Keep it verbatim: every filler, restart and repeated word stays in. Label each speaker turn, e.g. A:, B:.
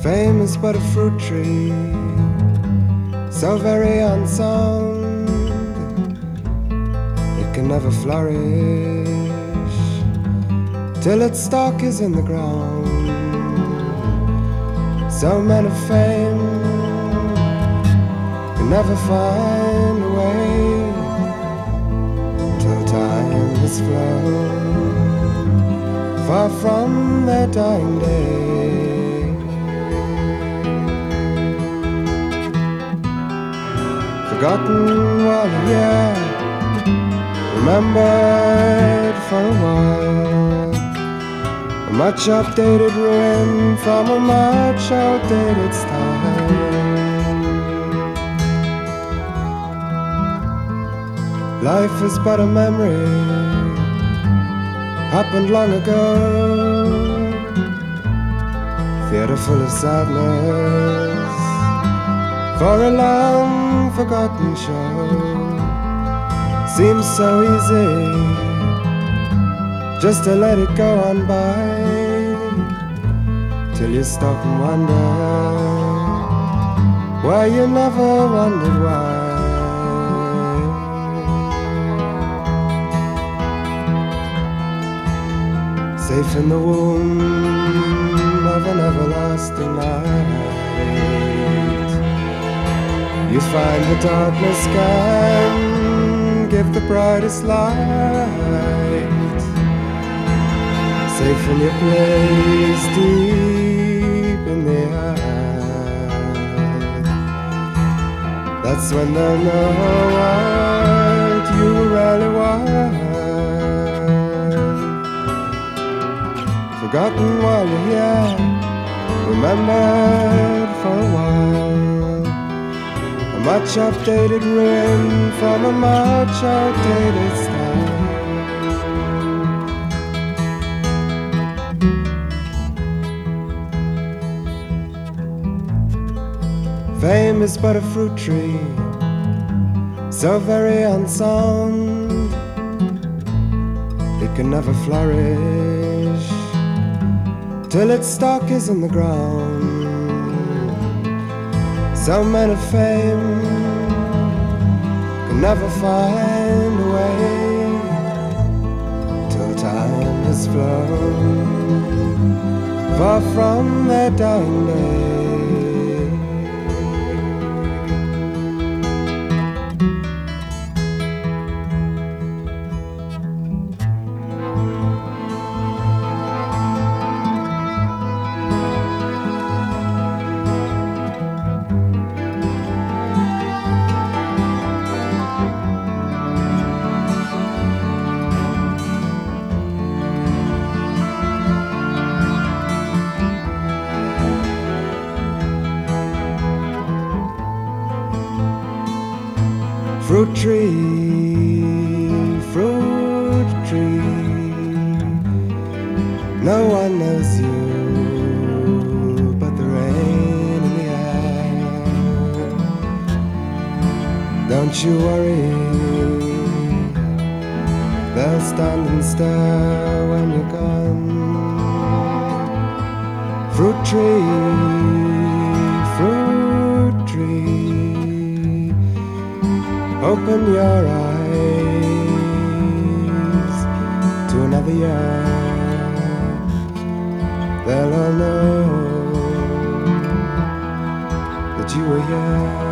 A: Famous but a fruit tree, so very unsound, it can never flourish till its stalk is in the ground. So men of fame can never find a way till time has flown far from their dying day. Forgotten while you're here, remembered for a while. A much updated ruin from a much outdated style. Life is but a memory, happened long ago. Theater full of sadness for a long forgotten show. Seems so easy just to let it go on by, till you stop and wonder why you never wondered why. Safe in the womb of an everlasting night, you find the darkness can give the brightest light. Safe in your place deep in the earth, that's when they'll know what you really want. Forgotten while you're here, remembered for a while. A much updated ruin from a much outdated style. Fame is but a fruit tree, so very unsound, it can never flourish till its stalk is in the ground. Some men of fame can never find a way till time has flown far from their dying day. Fruit tree, fruit tree, no one knows you but the rain in the air. Don't you worry, they'll stand and stare when you're gone. Fruit tree, fruit tree, open your eyes to another year. They'll all know that you were here.